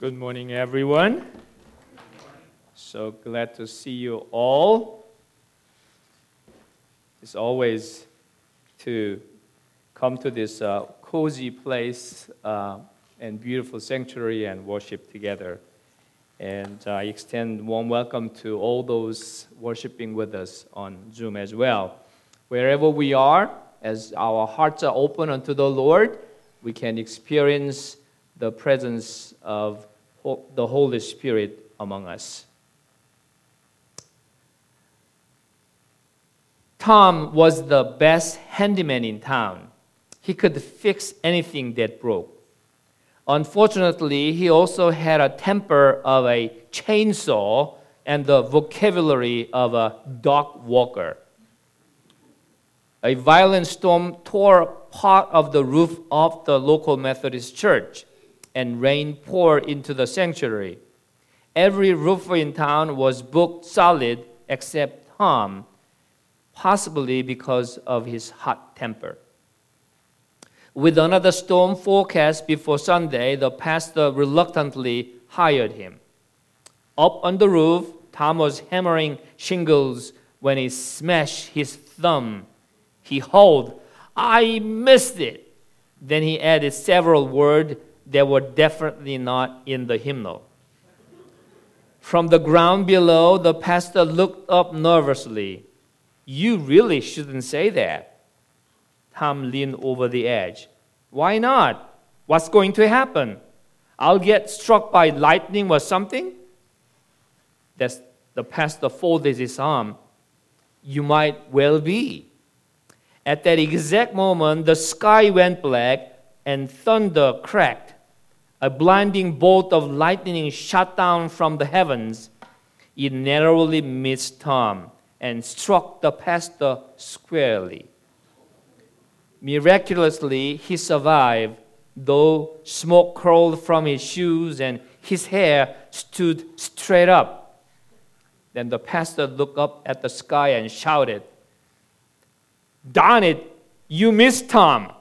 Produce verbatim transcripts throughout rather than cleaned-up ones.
Good morning, everyone. So glad to see you all. It's always to come to this uh, cozy place uh, and beautiful sanctuary and worship together. And I extend warm welcome to all those worshiping with us on Zoom as well. Wherever we are, as our hearts are open unto the Lord, we can experience the presence of the Holy Spirit among us. Tom was the best handyman in town. He could fix anything that broke. Unfortunately, he also had a temper of a chainsaw and the vocabulary of a dog walker. A violent storm tore part of the roof of the local Methodist church, and rain poured into the sanctuary. Every roofer in town was booked solid except Tom, possibly because of his hot temper. With another storm forecast before Sunday, the pastor reluctantly hired him. Up on the roof, Tom was hammering shingles when he smashed his thumb. He howled, "I missed it!" Then he added several words that were definitely not in the hymnal. From the ground below, the pastor looked up nervously. "You really shouldn't say that." Tom leaned over the edge. "Why not? What's going to happen? I'll get struck by lightning or something?" That's the pastor folded his arm. "You might well be." At that exact moment, the sky went black and thunder cracked. A blinding bolt of lightning shot down from the heavens. It narrowly missed Tom and struck the pastor squarely. Miraculously, he survived, though smoke curled from his shoes and his hair stood straight up. Then the pastor looked up at the sky and shouted, "Darn it, you missed Tom."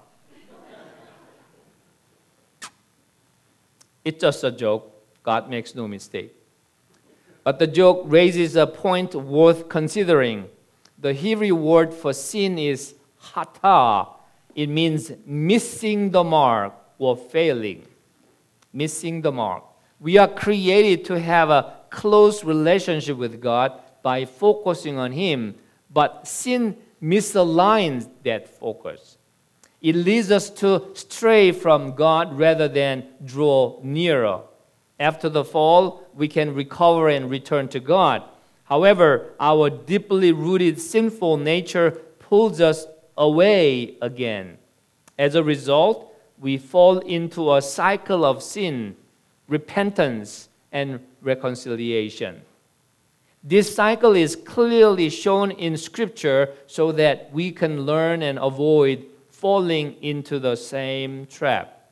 It's just a joke. God makes no mistake. But the joke raises a point worth considering. The Hebrew word for sin is hata. It means missing the mark or failing. Missing the mark. We are created to have a close relationship with God by focusing on Him, but sin misaligns that focus. It leads us to stray from God rather than draw nearer. After the fall, we can recover and return to God. However, our deeply rooted sinful nature pulls us away again. As a result, we fall into a cycle of sin, repentance, and reconciliation. This cycle is clearly shown in Scripture so that we can learn and avoid falling into the same trap.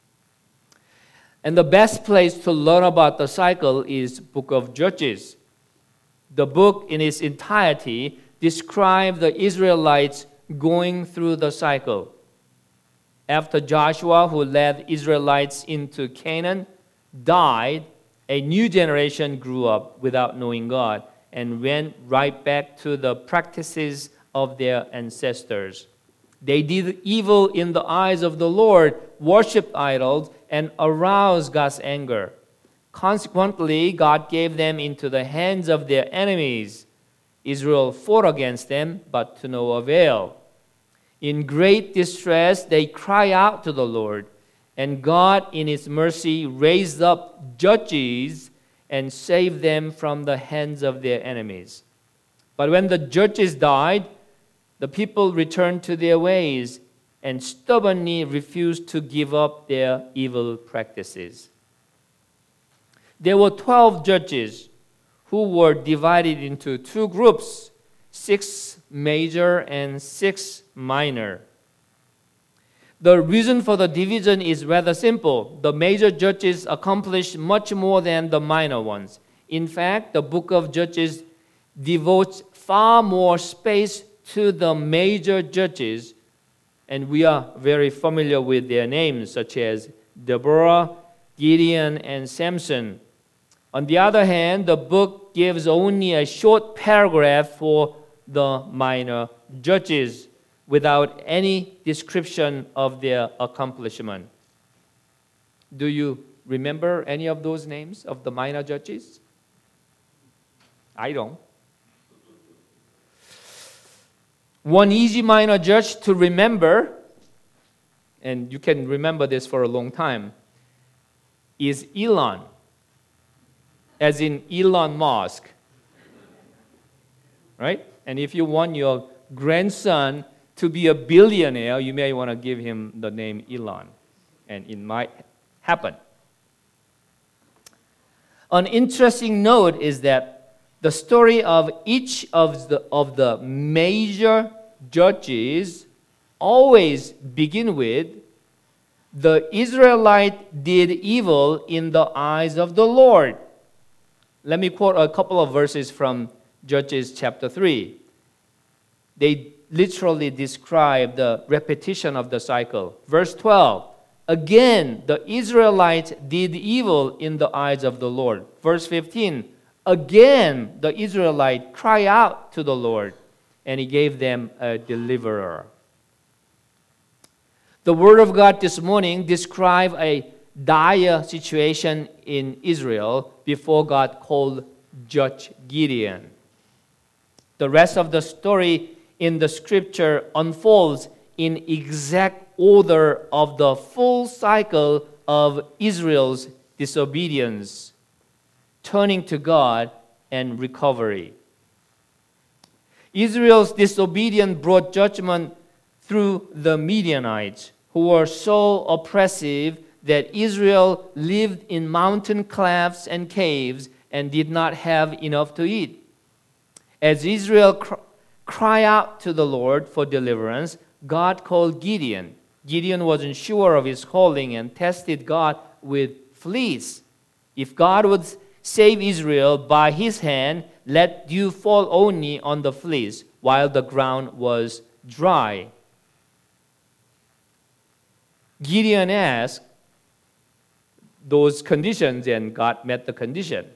And the best place to learn about the cycle is Book of Judges. The book in its entirety describes the Israelites going through the cycle. After Joshua, who led Israelites into Canaan, died, a new generation grew up without knowing God and went right back to the practices of their ancestors. They did evil in the eyes of the Lord, worshipped idols, and aroused God's anger. Consequently, God gave them into the hands of their enemies. Israel fought against them, but to no avail. In great distress, they cry out to the Lord, and God, in His mercy, raised up judges and saved them from the hands of their enemies. But when the judges died, the people returned to their ways and stubbornly refused to give up their evil practices. There were twelve judges who were divided into two groups, six major and six minor. The reason for the division is rather simple. The major judges accomplished much more than the minor ones. In fact, the book of Judges devotes far more space to the major judges, and we are very familiar with their names, such as Deborah, Gideon and Samson. On the other hand, the book gives only a short paragraph for the minor judges without any description of their accomplishment. Do you remember any of those names of the minor judges? I don't. One easy minor judge to remember, and you can remember this for a long time, is Elon, as in Elon Musk. Right? And if you want your grandson to be a billionaire, you may want to give him the name Elon, and it might happen. An interesting note is that the story of each of the, of the major judges always begin with, the Israelite did evil in the eyes of the Lord. Let me quote a couple of verses from Judges chapter three. They literally describe the repetition of the cycle. Verse twelve, again, the Israelites did evil in the eyes of the Lord. Verse fifteen, again, the Israelites cried out to the Lord, and He gave them a deliverer. The Word of God this morning describes a dire situation in Israel before God called Judge Gideon. The rest of the story in the Scripture unfolds in exact order of the full cycle of Israel's disobedience, turning to God, and recovery. Israel's disobedience brought judgment through the Midianites, who were so oppressive that Israel lived in mountain clefts and caves and did not have enough to eat. As Israel cr- cried out to the Lord for deliverance, God called Gideon. Gideon wasn't sure of his calling and tested God with fleas. If God would save Israel by his hand, let dew fall only on the fleece while the ground was dry. Gideon asked those conditions, and God met the condition.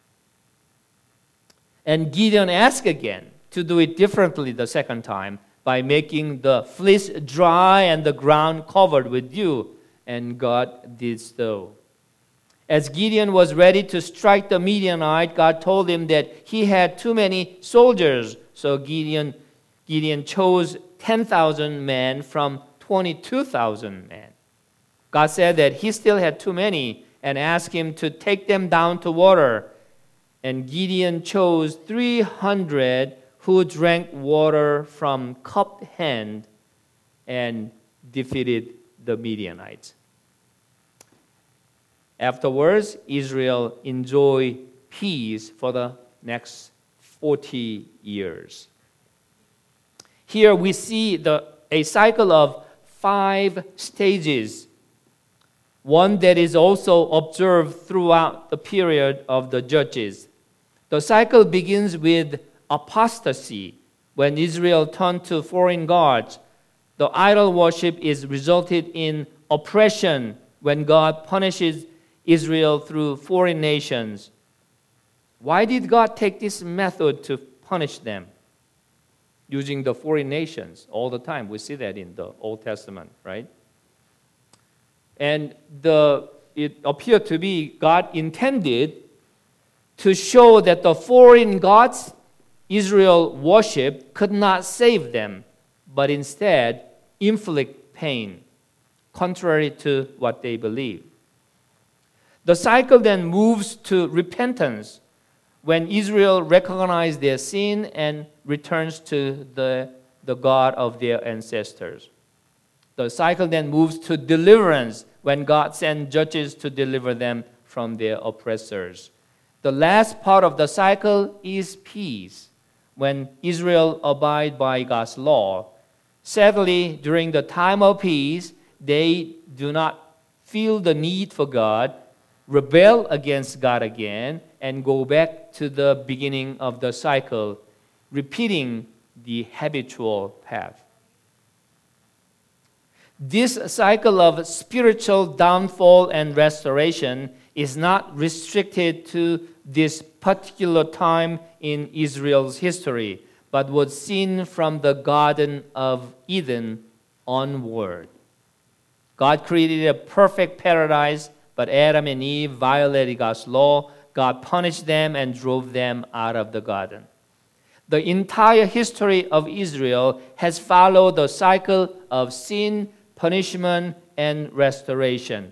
And Gideon asked again to do it differently the second time by making the fleece dry and the ground covered with dew, and God did so. As Gideon was ready to strike the Midianite, God told him that he had too many soldiers. So Gideon, Gideon chose ten thousand men from twenty-two thousand men. God said that he still had too many and asked him to take them down to water. And Gideon chose three hundred who drank water from cupped hand and defeated the Midianites. Afterwards, Israel enjoyed peace for the next forty years. Here we see the, a cycle of five stages, one that is also observed throughout the period of the judges. The cycle begins with apostasy, when Israel turned to foreign gods. The idol worship is resulted in oppression when God punishes Israel through foreign nations. Why did God take this method to punish them? Using the foreign nations all the time. We see that in the Old Testament, right? And the, it appeared to be God intended to show that the foreign gods Israel worshiped could not save them, but instead inflict pain, contrary to what they believed. The cycle then moves to repentance when Israel recognizes their sin and returns to the, the God of their ancestors. The cycle then moves to deliverance when God sends judges to deliver them from their oppressors. The last part of the cycle is peace, when Israel abides by God's law. Sadly, during the time of peace, they do not feel the need for God, rebel against God again, and go back to the beginning of the cycle, repeating the habitual path. This cycle of spiritual downfall and restoration is not restricted to this particular time in Israel's history, but was seen from the Garden of Eden onward. God created a perfect paradise, but Adam and Eve violated God's law. God punished them and drove them out of the garden. The entire history of Israel has followed the cycle of sin, punishment, and restoration.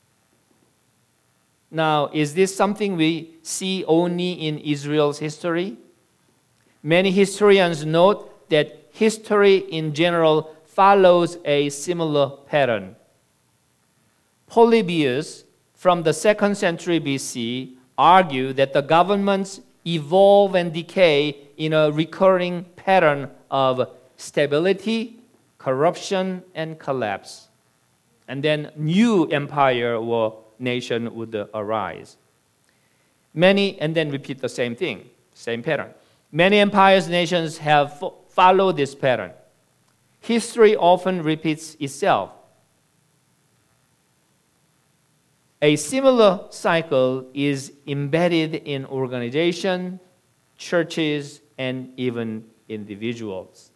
Now, is this something we see only in Israel's history? Many historians note that history in general follows a similar pattern. Polybius, from the second century B C, argued that the governments evolve and decay in a recurring pattern of stability, corruption, and collapse. And then new empire or nation would arise. Many, and then repeat the same thing, same pattern. Many empires, nations have fo- followed this pattern. History often repeats itself. A similar cycle is embedded in organization, churches, and even individuals.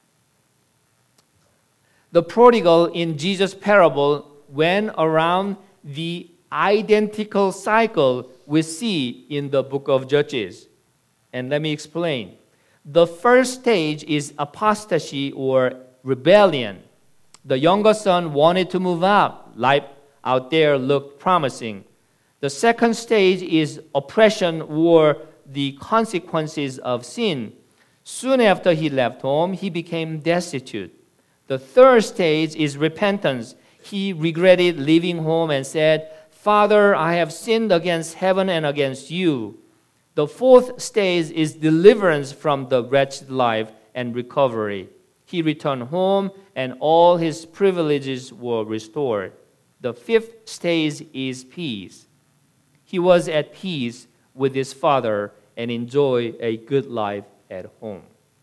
The prodigal in Jesus' parable went around the identical cycle we see in the book of Judges. And let me explain. The first stage is apostasy or rebellion. The younger son wanted to move out. Life out there looked promising. The second stage is oppression or the consequences of sin. Soon after he left home, he became destitute. The third stage is repentance. He regretted leaving home and said, "Father, I have sinned against heaven and against you." The fourth stage is deliverance from the wretched life and recovery. He returned home and all his privileges were restored. The fifth stage is peace. He was at peace with his father and enjoyed a good life at home.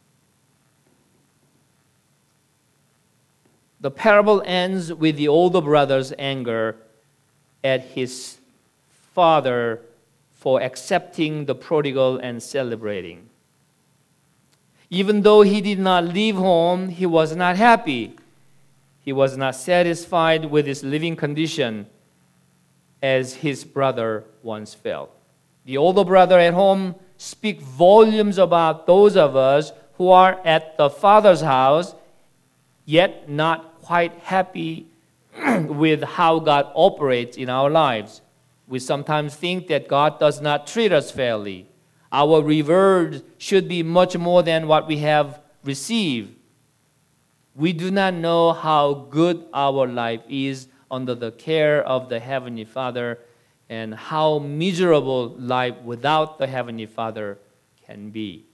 The parable ends with the older brother's anger at his father for accepting the prodigal and celebrating. Even though he did not leave home, he was not happy. He was not satisfied with his living condition as his brother once felt. The older brother at home speaks volumes about those of us who are at the Father's house, yet not quite happy with how God operates in our lives. We sometimes think that God does not treat us fairly. Our reward should be much more than what we have received. We do not know how good our life is under the care of the Heavenly Father and how miserable life without the Heavenly Father can be.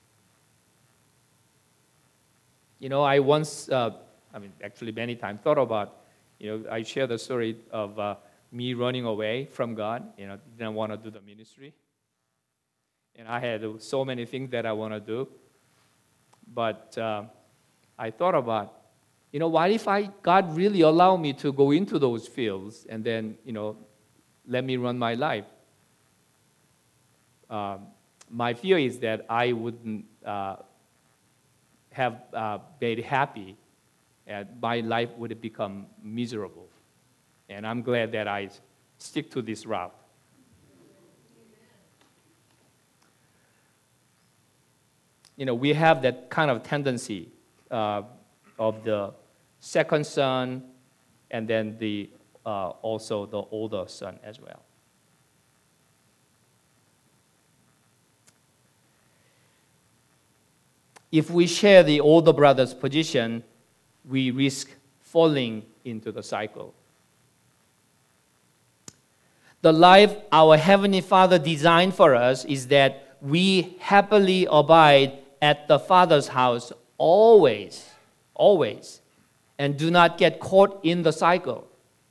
You know, I once, uh, I mean, actually many times thought about, you know, I share the story of uh, me running away from God. You know, didn't want to do the ministry. And I had so many things that I want to do. But uh, I thought about, you know, what if I God really allowed me to go into those fields and then, you know, let me run my life? Um, my fear is that I wouldn't uh, have uh, been happy, and my life would become miserable. And I'm glad that I stick to this route. You know, we have that kind of tendency uh, of the second son and then the uh, also the older son as well. If we share the older brother's position, we risk falling into the cycle. The life our Heavenly Father designed for us is that we happily abide at the Father's house always, always, and do not get caught in the cycle.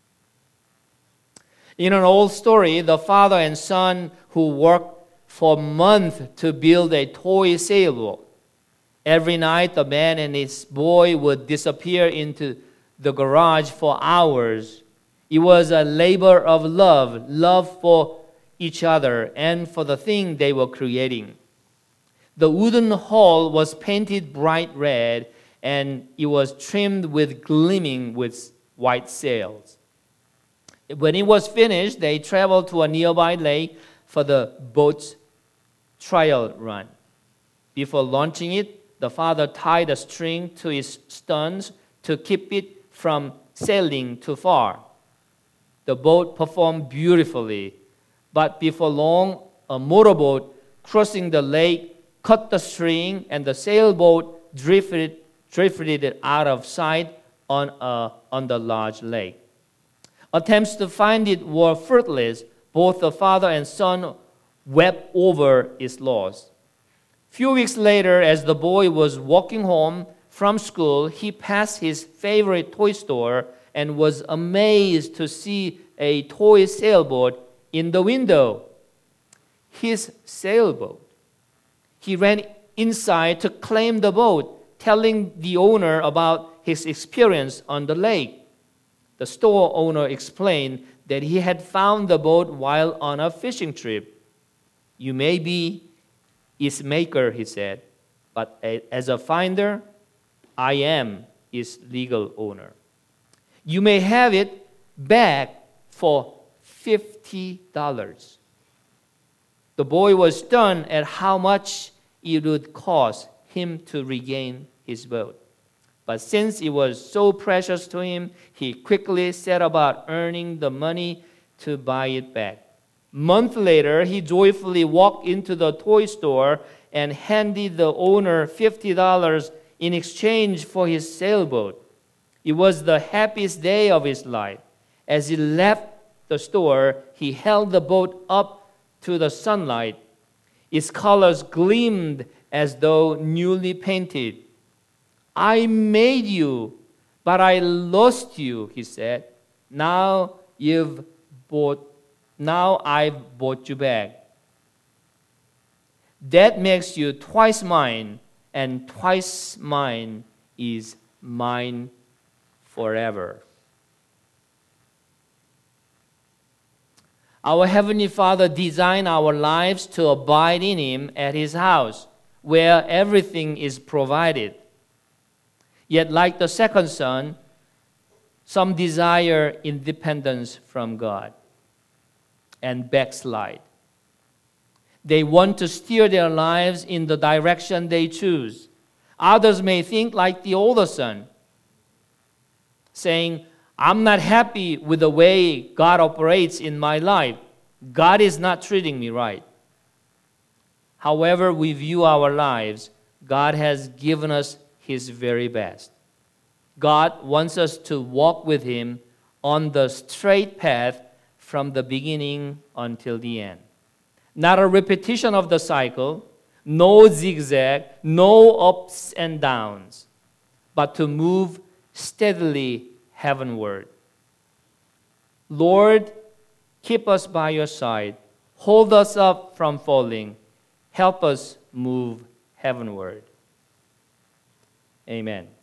In an old story, the father and son who worked for months to build a toy sailboat. Every night, the man and his boy would disappear into the garage for hours. It was a labor of love, love for each other and for the thing they were creating. The wooden hull was painted bright red, and it was trimmed with gleaming with white sails. When it was finished, they traveled to a nearby lake for the boat's trial run. Before launching it, the father tied a string to its sterns to keep it from sailing too far. The boat performed beautifully, but before long, a motorboat crossing the lake cut the string, and the sailboat drifted, drifted out of sight on, a, on the large lake. Attempts to find it were fruitless. Both the father and son wept over its loss. Few weeks later, as the boy was walking home from school, he passed his favorite toy store and was amazed to see a toy sailboat in the window. His sailboat. He ran inside to claim the boat, telling the owner about his experience on the lake. The store owner explained that he had found the boat while on a fishing trip. "You may be its maker," he said, "but as a finder, I am its legal owner. You may have it back for fifty dollars. The boy was stunned at how much it would cost him to regain his boat. But since it was so precious to him, he quickly set about earning the money to buy it back. Month later, he joyfully walked into the toy store and handed the owner fifty dollars in exchange for his sailboat. It was the happiest day of his life. As he left the store, he held the boat up to the sunlight. Its colors gleamed as though newly painted. "I made you, but I lost you," he said. Now you've bought, now I've bought you back. That makes you twice mine, and twice mine is mine forever. Our Heavenly Father designed our lives to abide in Him at His house, where everything is provided. Yet, like the second son, some desire independence from God and backslide. They want to steer their lives in the direction they choose. Others may think like the older son, saying, "I'm not happy with the way God operates in my life. God is not treating me right." However we view our lives, God has given us His very best. God wants us to walk with Him on the straight path from the beginning until the end. Not a repetition of the cycle, no zigzag, no ups and downs, but to move steadily heavenward. Lord, keep us by your side. Hold us up from falling. Help us move heavenward. Amen.